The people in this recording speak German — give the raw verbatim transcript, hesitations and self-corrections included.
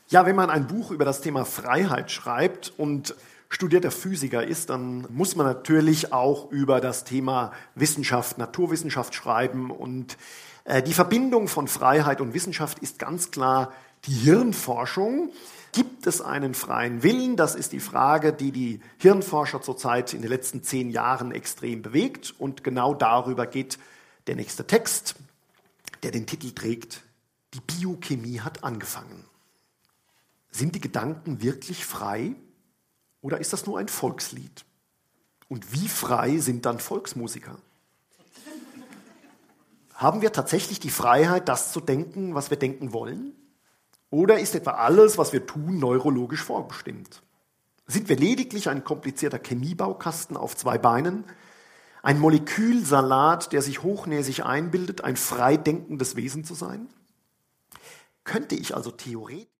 Ja, wenn man ein Buch über das Thema Freiheit schreibt und studierter Physiker ist, dann muss man natürlich auch über das Thema Wissenschaft, Naturwissenschaft schreiben. Und äh, die Verbindung von Freiheit und Wissenschaft ist ganz klar die Hirnforschung. Gibt es einen freien Willen? Das ist die Frage, die die Hirnforscher zurzeit in den letzten zehn Jahren extrem bewegt. Und genau darüber geht der nächste Text, der den Titel trägt: Die Biochemie hat angefangen. Sind die Gedanken wirklich frei oder ist das nur ein Volkslied? Und wie frei sind dann Volksmusiker? Haben wir tatsächlich die Freiheit, das zu denken, was wir denken wollen? Oder ist etwa alles, was wir tun, neurologisch vorbestimmt? Sind wir lediglich ein komplizierter Chemiebaukasten auf zwei Beinen, ein Molekülsalat, der sich hochnäsig einbildet, ein frei denkendes Wesen zu sein? Könnte ich also theoretisch